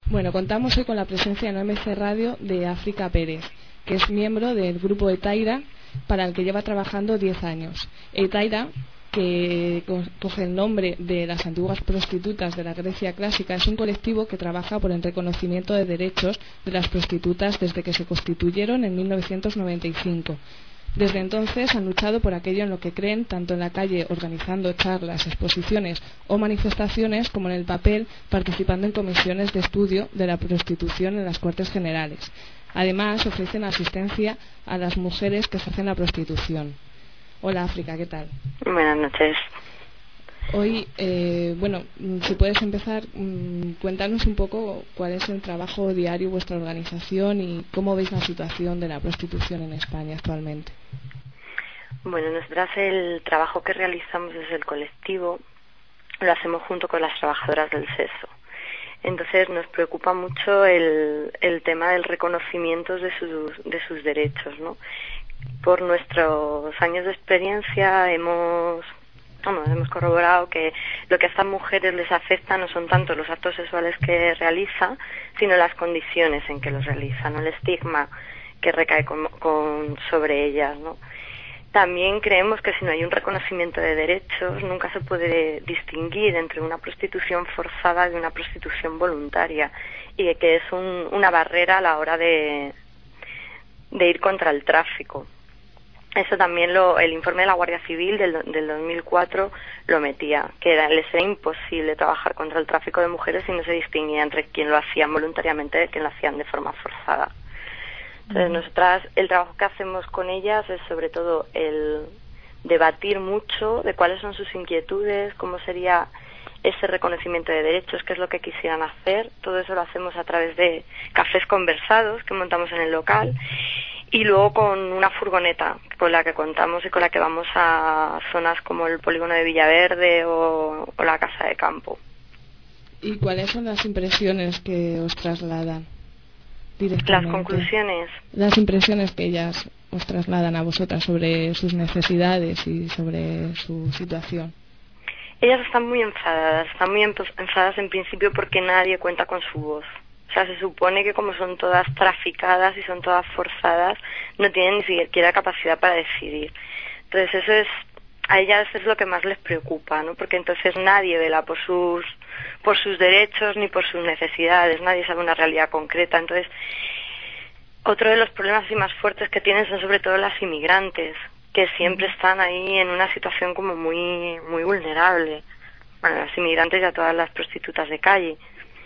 Bueno, contamos hoy con la presencia en OMC Radio de África Pérez, que es miembro del grupo Etaira, para el que lleva trabajando 10 años. Etaira, que coge el nombre de las antiguas prostitutas de la Grecia clásica, es un colectivo que trabaja por el reconocimiento de derechos de las prostitutas desde que se constituyeron en 1995. Desde entonces han luchado por aquello en lo que creen, tanto en la calle organizando charlas, exposiciones o manifestaciones, como en el papel participando en comisiones de estudio de la prostitución en las Cortes Generales. Además, ofrecen asistencia a las mujeres que ejercen la prostitución. Hola África, ¿qué tal? Buenas noches. Hoy, si puedes empezar, cuéntanos un poco cuál es el trabajo diario de vuestra organización y cómo veis la situación de la prostitución en España actualmente. Bueno, nosotras el trabajo que realizamos desde el colectivo lo hacemos junto con las trabajadoras del sexo. Entonces nos preocupa mucho el tema del reconocimiento de sus derechos, ¿no? Por nuestros años de experiencia hemos corroborado que lo que a estas mujeres les afecta no son tanto los actos sexuales que realizan, sino las condiciones en que los realizan, ¿no? El estigma que recae sobre ellas, ¿no? También creemos que si no hay un reconocimiento de derechos, nunca se puede distinguir entre una prostitución forzada de una prostitución voluntaria, y que es una barrera a la hora de ir contra el tráfico. Eso también el informe de la Guardia Civil del 2004 lo metía, que les era imposible trabajar contra el tráfico de mujeres si no se distinguía entre quien lo hacían voluntariamente y quien lo hacían de forma forzada. Entonces, nosotras, el trabajo que hacemos con ellas es sobre todo el debatir mucho de cuáles son sus inquietudes, cómo sería ese reconocimiento de derechos, qué es lo que quisieran hacer. Todo eso lo hacemos a través de cafés conversados que montamos en el local, y luego con una furgoneta con la que contamos y con la que vamos a zonas como el polígono de Villaverde o la Casa de Campo. ¿Y cuáles son las impresiones que os trasladan directamente? Las conclusiones. Las impresiones que ellas os trasladan a vosotras sobre sus necesidades y sobre su situación. Ellas están muy enfadadas en principio porque nadie cuenta con su voz. O sea, se supone que como son todas traficadas y son todas forzadas, no tienen ni siquiera capacidad para decidir. Entonces a ellas es lo que más les preocupa, ¿no? Porque entonces nadie vela por sus derechos ni por sus necesidades, nadie sabe una realidad concreta. Entonces, otro de los problemas así más fuertes que tienen son sobre todo las inmigrantes, que siempre están ahí en una situación como muy, muy vulnerable. Bueno, las inmigrantes y a todas las prostitutas de calle.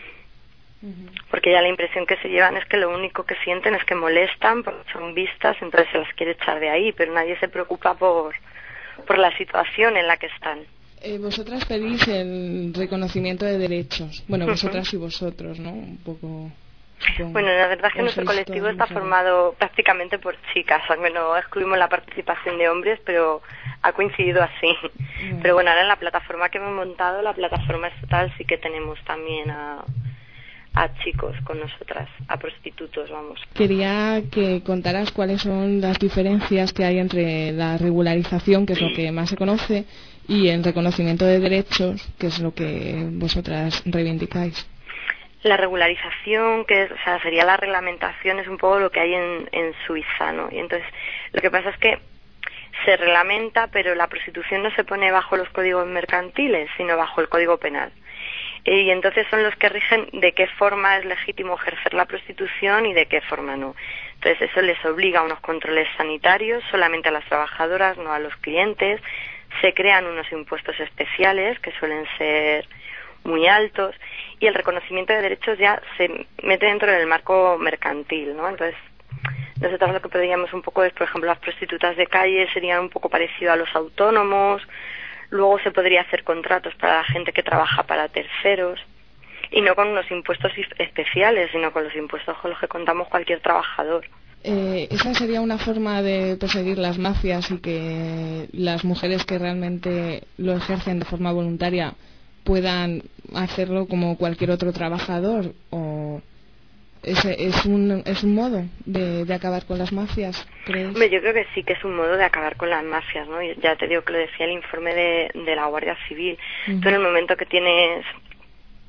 Porque ya la impresión que se llevan es que lo único que sienten es que molestan, porque son vistas, entonces se las quiere echar de ahí, pero nadie se preocupa por la situación en la que están. Vosotras pedís el reconocimiento de derechos. Bueno, vosotras y vosotros, ¿no? Un poco. Bueno, la verdad es que nuestro colectivo está formado prácticamente por chicas, aunque no excluimos la participación de hombres, pero ha coincidido así. Pero bueno, ahora en la plataforma que hemos montado, la plataforma estatal, sí que tenemos también a chicos con nosotras, a prostitutos, vamos. Quería que contaras cuáles son las diferencias que hay entre la regularización, que es lo que más se conoce, y el reconocimiento de derechos, que es lo que vosotras reivindicáis. La regularización, sería la reglamentación, es un poco lo que hay en Suiza, ¿no? Y entonces, lo que pasa es que se reglamenta, pero la prostitución no se pone bajo los códigos mercantiles, sino bajo el Código Penal. Y entonces son los que rigen de qué forma es legítimo ejercer la prostitución y de qué forma no. Entonces eso les obliga a unos controles sanitarios solamente a las trabajadoras, no a los clientes. Se crean unos impuestos especiales que suelen ser muy altos, y el reconocimiento de derechos ya se mete dentro del marco mercantil, ¿no? Entonces nosotros lo que pedíamos un poco es, por ejemplo, las prostitutas de calle serían un poco parecido a los autónomos. Luego se podría hacer contratos para la gente que trabaja para terceros, y no con unos impuestos especiales, sino con los impuestos con los que contamos cualquier trabajador. Esa sería una forma de perseguir las mafias y que las mujeres que realmente lo ejercen de forma voluntaria puedan hacerlo como cualquier otro trabajador, o es un modo de acabar con las mafias, ¿crees? Hombre, yo creo que sí que es un modo de acabar con las mafias, ¿no? Ya te digo que lo decía el informe de la Guardia Civil. Tú en el momento que tienes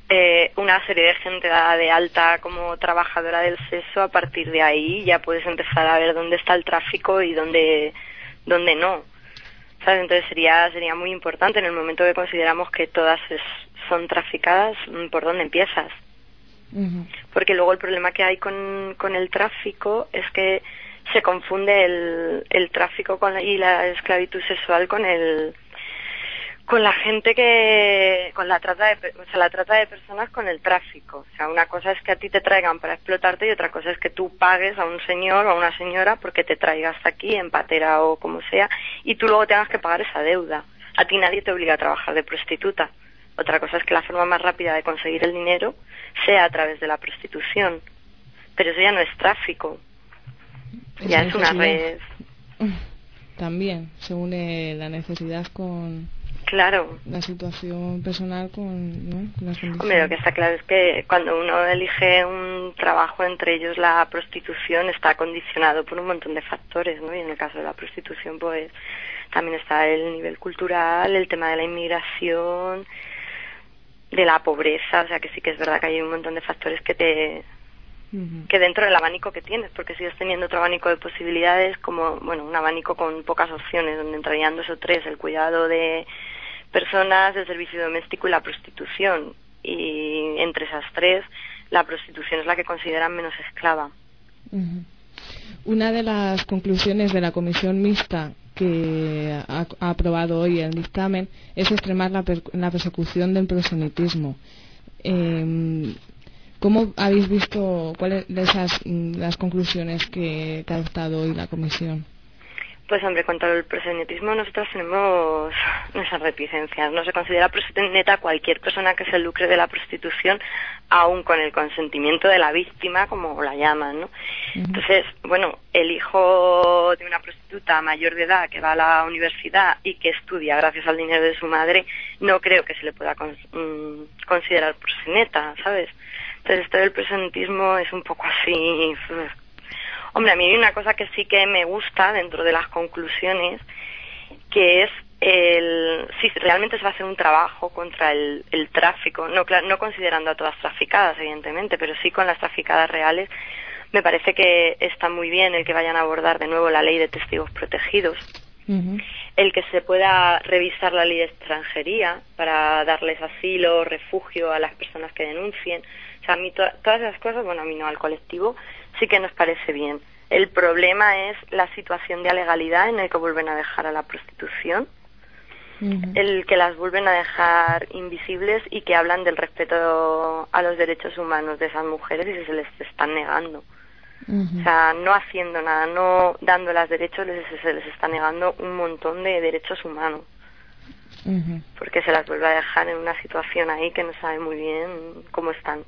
una serie de gente dada de alta como trabajadora del sexo. A partir de ahí ya puedes empezar a ver dónde está el tráfico y dónde no, ¿sabes? Entonces sería muy importante en el momento que consideramos que todas son traficadas, ¿por dónde empiezas? Uh-huh. Porque luego el problema que hay con el tráfico es que se confunde el tráfico y la esclavitud sexual con la gente con la trata de personas con el tráfico. O sea, una cosa es que a ti te traigan para explotarte y otra cosa es que tú pagues a un señor o a una señora porque te traiga hasta aquí en patera o como sea y tú luego tengas que pagar esa deuda. A ti nadie te obliga a trabajar de prostituta. Otra cosa es que la forma más rápida de conseguir el dinero sea a través de la prostitución. Pero eso ya no es tráfico. Ya es una red. También se une la necesidad con... Claro. La situación personal con, ¿no?, con las condiciones. Hombre, lo que está claro es que cuando uno elige un trabajo, entre ellos la prostitución, está condicionado por un montón de factores, ¿no? Y en el caso de la prostitución, pues también está el nivel cultural, el tema de la inmigración, de la pobreza. O sea, que sí que es verdad que hay un montón de factores que dentro del abanico que tienes, porque sigues teniendo otro abanico de posibilidades, como, bueno, un abanico con pocas opciones, donde entrarían 2 o 3, el cuidado de personas, el servicio doméstico y la prostitución. Y entre esas 3, la prostitución es la que consideran menos esclava. Uh-huh. Una de las conclusiones de la comisión mixta que ha aprobado hoy el dictamen es extremar la persecución del proselitismo. ¿Cómo habéis visto cuáles de las conclusiones que ha adoptado hoy la comisión? Pues hombre, contra el proselitismo nosotros tenemos nuestras reticencias. No se considera proxeneta cualquier persona que se lucre de la prostitución, aun con el consentimiento de la víctima, como la llaman, ¿no? Uh-huh. Entonces, bueno, el hijo de una prostituta mayor de edad que va a la universidad y que estudia gracias al dinero de su madre, no creo que se le pueda considerar proxeneta, ¿sabes? Entonces esto del proselitismo es un poco así... Hombre, a mí hay una cosa que sí que me gusta dentro de las conclusiones, que es si realmente se va a hacer un trabajo contra el tráfico, no considerando a todas traficadas, evidentemente, pero sí con las traficadas reales. Me parece que está muy bien el que vayan a abordar de nuevo la ley de testigos protegidos, uh-huh, el que se pueda revisar la ley de extranjería para darles asilo, refugio a las personas que denuncien. O sea, a mí todas esas cosas, bueno, a mí no, al colectivo, sí que nos parece bien. El problema es la situación de alegalidad en el que vuelven a dejar a la prostitución, uh-huh, el que las vuelven a dejar invisibles y que hablan del respeto a los derechos humanos de esas mujeres y se les están negando. Uh-huh. O sea, no haciendo nada, no dándoles derechos, se les está negando un montón de derechos humanos. Uh-huh. Porque se las vuelve a dejar en una situación ahí que no sabe muy bien cómo están.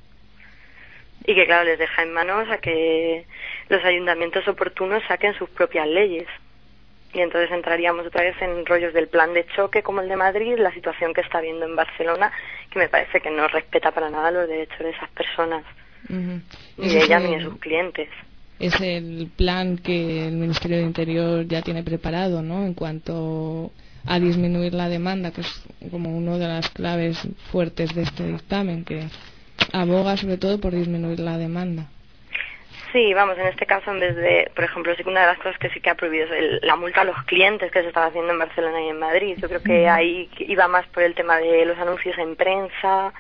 Y que, claro, les deja en manos a que los ayuntamientos oportunos saquen sus propias leyes. Y entonces entraríamos otra vez en rollos del plan de choque como el de Madrid, la situación que está habiendo en Barcelona, que me parece que no respeta para nada los derechos de esas personas, uh-huh, ni de ellas ni de sus clientes. Es el plan que el Ministerio de Interior ya tiene preparado, ¿no?, en cuanto a disminuir la demanda, que es como una de las claves fuertes de este dictamen, que aboga sobre todo por disminuir la demanda. Sí, vamos, en este caso, en vez de, por ejemplo, sí que una de las cosas que sí que ha prohibido es la multa a los clientes que se estaba haciendo en Barcelona y en Madrid. Yo creo que ahí iba más por el tema de los anuncios en prensa,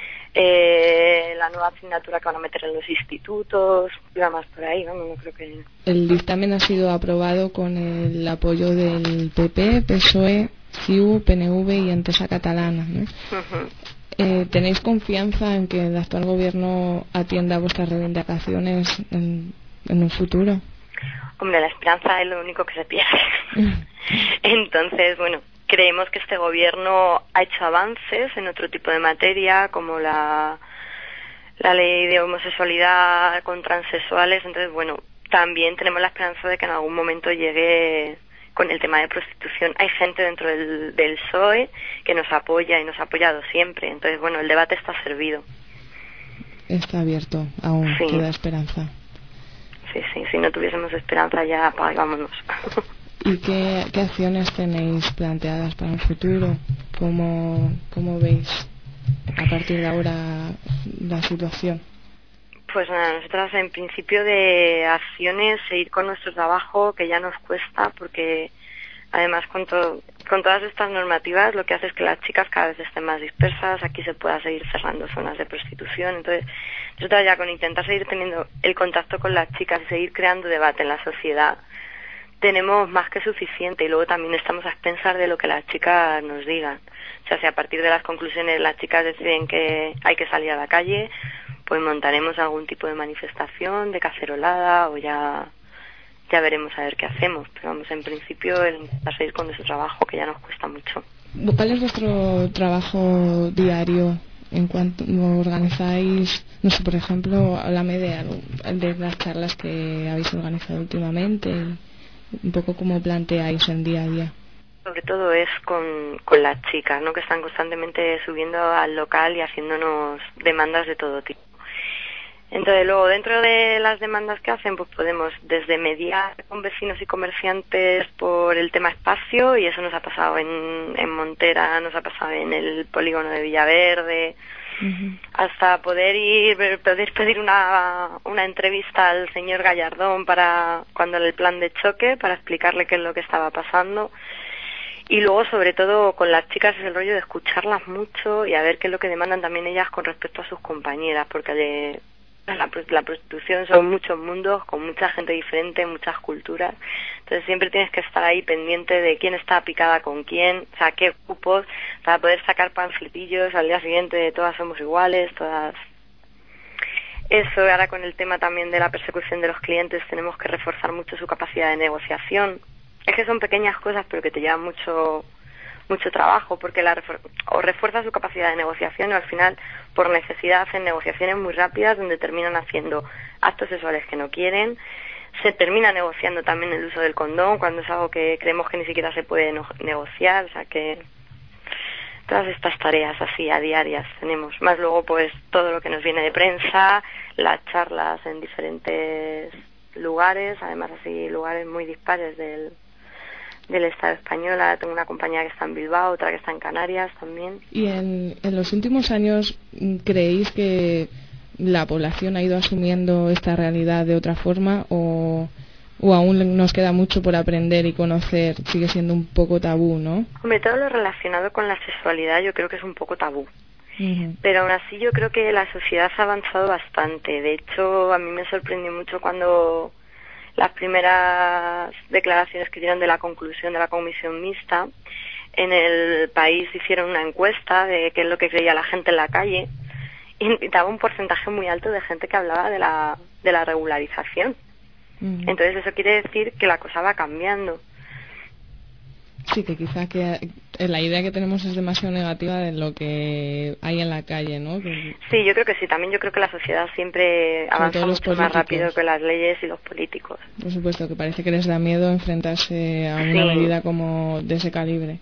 la nueva asignatura que van a meter en los institutos, iba más por ahí, vamos, no creo que... El dictamen ha sido aprobado con el apoyo del PP, PSOE, CiU, PNV y Entesa Catalana, ¿no? Uh-huh. ¿Tenéis confianza en que el actual gobierno atienda vuestras reivindicaciones en un futuro? Hombre, la esperanza es lo único que se pierde. Entonces, bueno, creemos que este gobierno ha hecho avances en otro tipo de materia, como la ley de homosexualidad con transexuales. Entonces, bueno, también tenemos la esperanza de que en algún momento llegue con el tema de prostitución. Hay gente dentro del PSOE que nos apoya y nos ha apoyado siempre. Entonces, bueno, el debate está servido. Está abierto, aún sí. Queda esperanza. Sí, si no tuviésemos esperanza ya vámonos. ¿Y qué acciones tenéis planteadas para el futuro? ¿Cómo veis? a partir de ahora la situación? Pues nada, nosotras en principio de acciones seguir con nuestro trabajo, que ya nos cuesta, porque además con todas estas normativas lo que hace es que las chicas cada vez estén más dispersas, aquí se pueda seguir cerrando zonas de prostitución. Entonces nosotros ya con intentar seguir teniendo el contacto con las chicas y seguir creando debate en la sociedad tenemos más que suficiente, y luego también estamos a expensas de lo que las chicas nos digan. O sea, si a partir de las conclusiones las chicas deciden que hay que salir a la calle, pues montaremos algún tipo de manifestación, de cacerolada, o ya veremos a ver qué hacemos. Pero vamos, en principio el intentar seguir con nuestro trabajo, que ya nos cuesta mucho. ¿Cuál es vuestro trabajo diario en cuanto organizáis? No sé, por ejemplo, háblame de las charlas que habéis organizado últimamente, un poco cómo planteáis el día a día. Sobre todo es con las chicas, ¿no?, que están constantemente subiendo al local y haciéndonos demandas de todo tipo. Entonces luego dentro de las demandas que hacen, pues podemos desde mediar con vecinos y comerciantes por el tema espacio, y eso nos ha pasado en Montera, nos ha pasado en el polígono de Villaverde, hasta poder pedir una entrevista al señor Gallardón para cuando el plan de choque, para explicarle qué es lo que estaba pasando. Y luego, sobre todo, con las chicas es el rollo de escucharlas mucho y a ver qué es lo que demandan también ellas con respecto a sus compañeras, porque la prostitución son muchos mundos, con mucha gente diferente, muchas culturas. Entonces siempre tienes que estar ahí pendiente de quién está picada con quién, o sea, qué grupos, para poder sacar panfletillos al día siguiente de todas somos iguales, todas. Eso, ahora con el tema también de la persecución de los clientes, tenemos que reforzar mucho su capacidad de negociación. Es que son pequeñas cosas, pero que te llevan mucho trabajo, porque o refuerza su capacidad de negociación, o al final por necesidad hacen negociaciones muy rápidas donde terminan haciendo actos sexuales que no quieren. Se termina negociando también el uso del condón cuando es algo que creemos que ni siquiera se puede negociar. O sea que todas estas tareas así a diarias tenemos, más luego pues todo lo que nos viene de prensa, las charlas en diferentes lugares, además así lugares muy dispares del Estado español. Tengo una compañía que está en Bilbao, otra que está en Canarias también. ¿Y en los últimos años creéis que la población ha ido asumiendo esta realidad de otra forma, o aún nos queda mucho por aprender y conocer? Sigue siendo un poco tabú, ¿no? Hombre, todo lo relacionado con la sexualidad yo creo que es un poco tabú. Pero aún así yo creo que la sociedad ha avanzado bastante. De hecho, a mí me sorprendió mucho cuando las primeras declaraciones que dieron de la conclusión de la comisión mixta. En El País hicieron una encuesta de qué es lo que creía la gente en la calle, y daba un porcentaje muy alto de gente que hablaba de la regularización. Entonces eso quiere decir que la cosa va cambiando. Sí, que quizá que la idea que tenemos es demasiado negativa de lo que hay en la calle, ¿no? Sí, yo creo que sí. También yo creo que la sociedad siempre avanza mucho más rápido que las leyes y los políticos. Por supuesto, que parece que les da miedo enfrentarse a una medida como de ese calibre.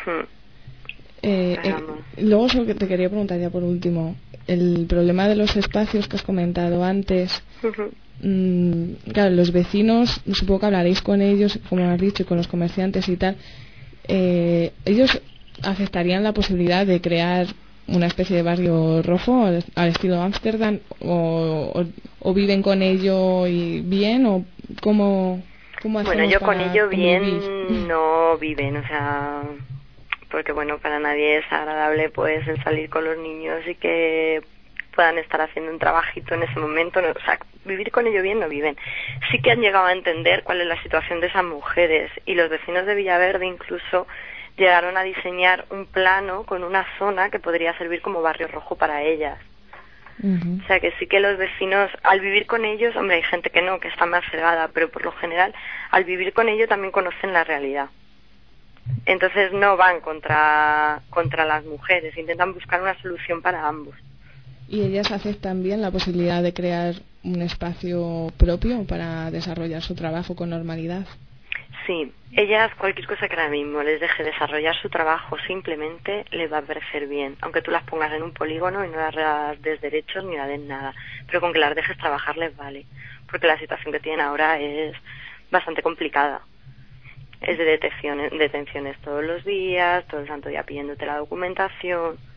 Luego solo que te quería preguntar ya por último, el problema de los espacios que has comentado antes. Claro, los vecinos, supongo que hablaréis con ellos, como has dicho, y con los comerciantes y tal. ¿Ellos aceptarían la posibilidad de crear una especie de barrio rojo al estilo Ámsterdam, o viven con ello y bien, o cómo hacemos? Bueno, yo con ello bien convivir? No viven, o sea, porque bueno, para nadie es agradable pues el salir con los niños y que puedan estar haciendo un trabajito en ese momento, ¿no? O sea, vivir con ello bien no viven. Sí que han llegado a entender cuál es la situación de esas mujeres, y los vecinos de Villaverde incluso llegaron a diseñar un plano con una zona que podría servir como barrio rojo para ellas. O sea que sí que los vecinos, al vivir con ellos, hombre, hay gente que no, que está más cegada, pero por lo general, al vivir con ellos también conocen la realidad. Entonces no van contra las mujeres, intentan buscar una solución para ambos. ¿Y ellas aceptan bien la posibilidad de crear un espacio propio para desarrollar su trabajo con normalidad? Sí, ellas cualquier cosa que ahora mismo les deje desarrollar su trabajo simplemente les va a parecer bien, aunque tú las pongas en un polígono y no las des derechos ni las des nada, pero con que las dejes trabajar les vale, porque la situación que tienen ahora es bastante complicada. Es de detenciones todos los días, todo el santo día pidiéndote la documentación.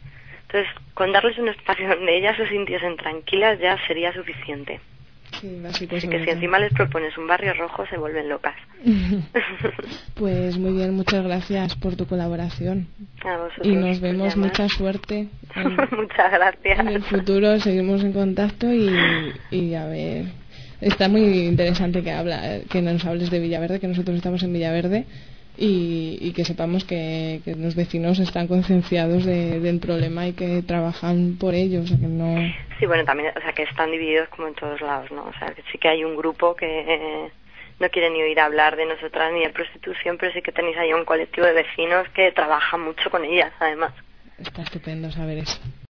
Entonces, con darles un espacio donde ellas se sintiesen tranquilas ya sería suficiente. Sí, básico. Así que si encima les propones un barrio rojo, se vuelven locas. Pues muy bien, muchas gracias por tu colaboración. A vosotros, y nos vemos, mucha suerte. Muchas gracias. En el futuro seguimos en contacto y a ver. Está muy interesante que nos hables de Villaverde, que nosotros estamos en Villaverde y que sepamos que los vecinos están concienciados del problema y que trabajan por ello, o sea que no. Sí, bueno, también, o sea, que están divididos como en todos lados, ¿no? O sea, que sí que hay un grupo que no quiere ni oír hablar de nosotras ni de prostitución, pero sí que tenéis ahí un colectivo de vecinos que trabajan mucho con ellas, además. Está estupendo saber eso.